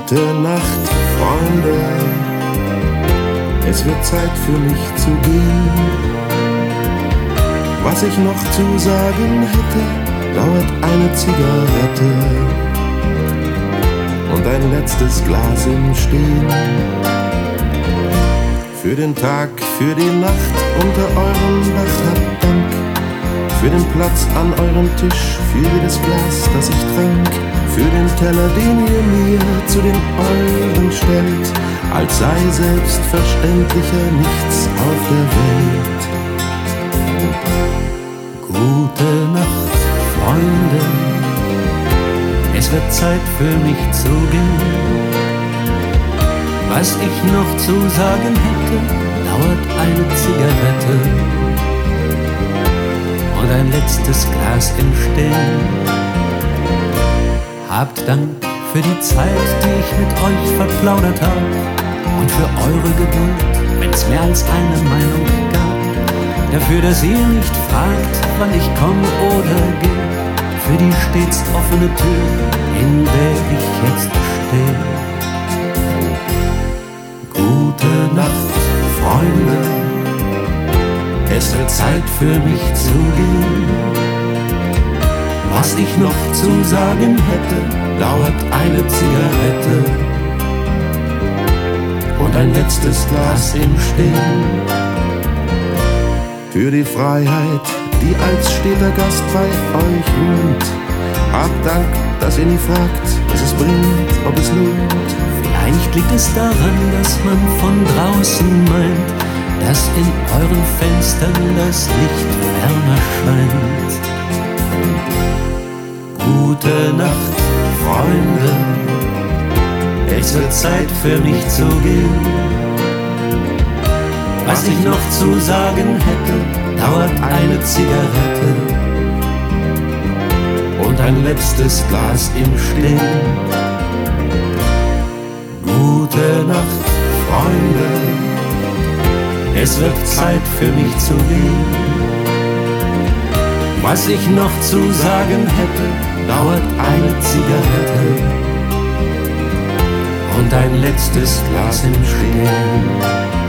Gute Nacht, Freunde, es wird Zeit für mich zu gehen. Was ich noch zu sagen hätte, dauert eine Zigarette und ein letztes Glas im Stehen. Für den Tag, für die Nacht unter eurem Dach habt Dank. Für den Platz an eurem Tisch, für jedes Glas, das ich trank. Für den Teller, den ihr mir zu den euren stellt, als sei selbstverständlicher nichts auf der Welt. Gute Nacht, Freunde, es wird Zeit für mich zu gehen. Was ich noch zu sagen hätte, dauert eine Zigarette und ein letztes Glas im Stehen. Habt Dank für die Zeit, die ich mit euch verplaudert hab, und für eure Geduld, wenn's mehr als eine Meinung gab. Dafür, dass ihr nicht fragt, wann ich komme oder gehe. Für die stets offene Tür, in der ich jetzt stehe. Gute Nacht, Freunde, es wird Zeit für mich zu gehen. Was ich noch zu sagen hätte, dauert eine Zigarette und ein letztes Glas im Stehen. Für die Freiheit, die als steter Gast bei euch wohnt, habt Dank, dass ihr nie fragt, was es bringt, ob es lohnt. Vielleicht liegt es daran, dass man von draußen meint, dass in euren Fenstern das Licht wärmer scheint. Gute Nacht, Freunde, es wird Zeit für mich zu gehen. Was ich noch zu sagen hätte, dauert eine Zigarette und ein letztes Glas im Stehen. Gute Nacht, Freunde, es wird Zeit für mich zu gehen. Was ich noch zu sagen hätte, dauert eine Zigarette und ein letztes Glas im Stehen.